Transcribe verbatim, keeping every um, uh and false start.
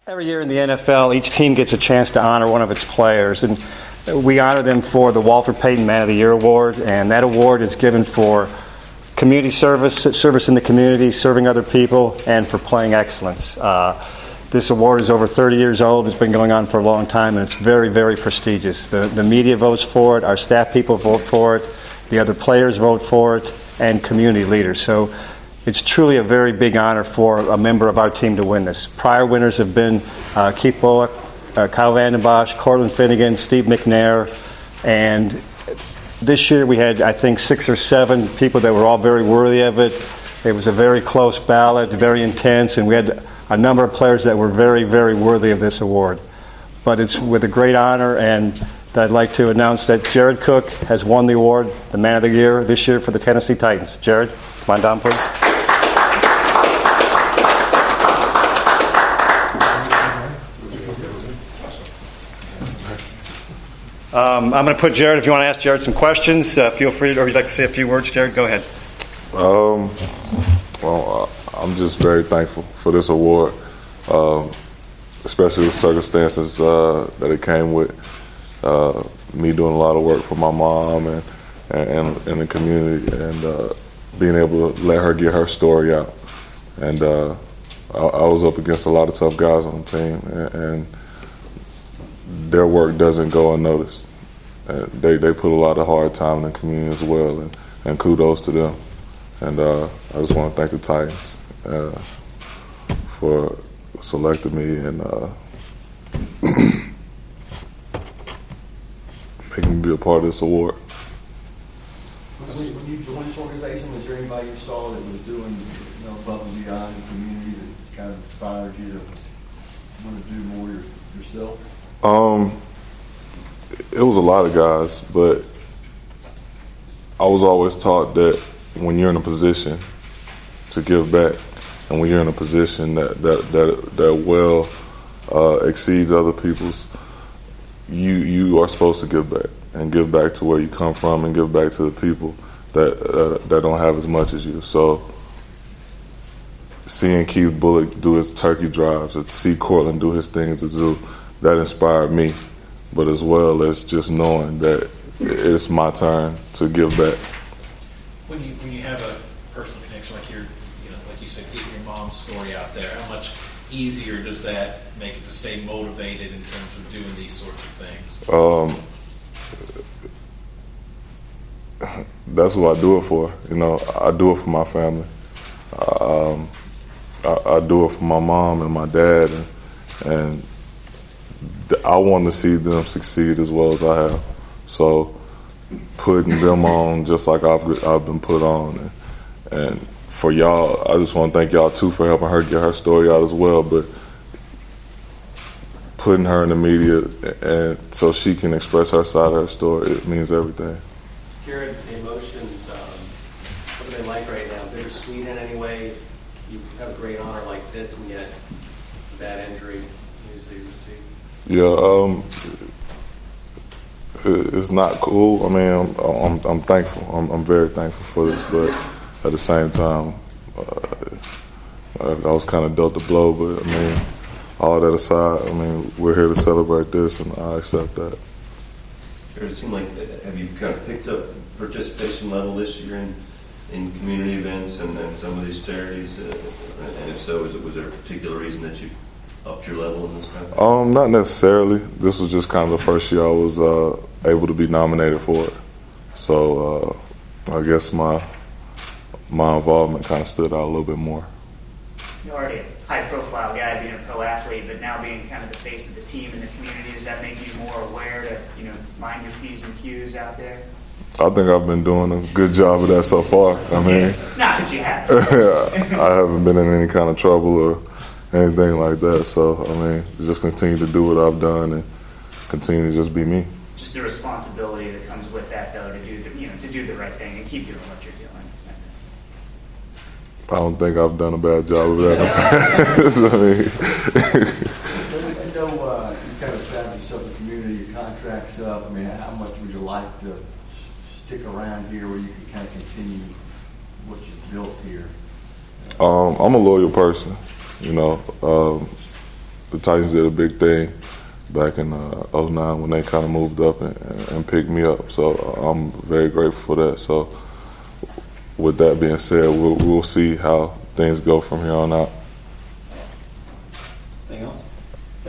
Every year in the N F L, each team gets a chance to honor one of its players, and we honor them for the Walter Payton Man of the Year Award, and that award is given for community service, service in the community, serving other people, and for playing excellence. Uh, this award is over thirty years old. It's been going on for a long time, and it's very, very prestigious. The, the media votes for it, our staff people vote for it, the other players vote for it, and community leaders. So it's truly a very big honor for a member of our team to win this. Prior winners have been uh, Keith Bullock, uh, Kyle Vanden Bosch, Cortland Finnegan, Steve McNair, and this year we had, I think, six or seven people that were all very worthy of it. It was a very close ballot, very intense, and we had a number of players that were very, very worthy of this award. But it's with a great honor, and I'd like to announce that Jared Cook has won the award, the Man of the Year, this year for the Tennessee Titans. Jared, come on down, please. Um, I'm going to put Jared, if you want to ask Jared some questions, uh, feel free to, or you'd like to say a few words, Jared, go ahead. Um, well, uh, I'm just very thankful for this award, um, especially the circumstances uh, that it came with. Uh, me doing a lot of work for my mom and and, and the community, and uh, being able to let her get her story out. And uh, I, I was up against a lot of tough guys on the team, and, and their work doesn't go unnoticed. Uh, they they put a lot of hard time in the community as well, and, and kudos to them. And uh, I just want to thank the Titans uh, for selecting me and uh, making me be a part of this award. When you joined this organization, was there anybody you saw that was doing, you know, above and beyond the community that kind of inspired you to want to do more your, yourself? Um, it was a lot of guys, but I was always taught that when you're in a position to give back, and when you're in a position that that that, that well uh, exceeds other people's, you you are supposed to give back and give back to where you come from and give back to the people that uh, that don't have as much as you. So seeing Keith Bullock do his turkey drives, to see Cortland do his thing at the zoo, that inspired me, but as well as just knowing that it's my turn to give back. When you when you have a personal connection like your, you know, like you said, getting your mom's story out there, how much easier does that make it to stay motivated in terms of doing these sorts of things? Um, that's what I do it for. You know, I do it for my family. Um, I, I do it for my mom and my dad, and, and I want to see them succeed as well as I have. So putting them on just like I've I've been put on, and, and for y'all, I just want to thank y'all too for helping her get her story out as well. But putting her in the media and so she can express her side of her story, it means everything. Jared, the emotions, um, what are they like right now? Bittersweet in any way? You have a great honor like this, and yet bad injury news that you received. Yeah, um, it, it's not cool. I mean, I'm I'm, I'm thankful. I'm, I'm very thankful for this, but at the same time, uh, I, I was kind of dealt a blow. But I mean, all that aside, I mean, we're here to celebrate this, and I accept that. It seemed like, have you kind of picked up participation level this year in, in community events and, and some of these charities? Uh, and if so, was, it, was there a particular reason that you upped your level in this kind of? Um, not necessarily. This was just kind of the first year I was uh, able to be nominated for it. So uh, I guess my my involvement kind of stood out a little bit more. You're already a high-profile guy being a pro athlete, but now being kind of the face of the team and the community, does that make you more aware to, you know, mind your P's and Q's out there? I think I've been doing a good job of that so far. I mean, not that you have. I haven't been in any kind of trouble or anything like that. So I mean, just continue to do what I've done and continue to just be me. Just the responsibility that comes with that, though, to do the, you know, to do the right thing and keep doing what you're doing. I don't think I've done a bad job of that. I mean, I know uh, you kind of established yourself in the community, your contract's up. I mean, how much would you like to s- stick around here where you can kind of continue what you've built here? um, I'm a loyal person, you know. Um, the Titans did a big thing back in uh, oh nine when they kind of moved up and, and picked me up. So I'm very grateful for that. So with that being said, we'll, we'll see how things go from here on out.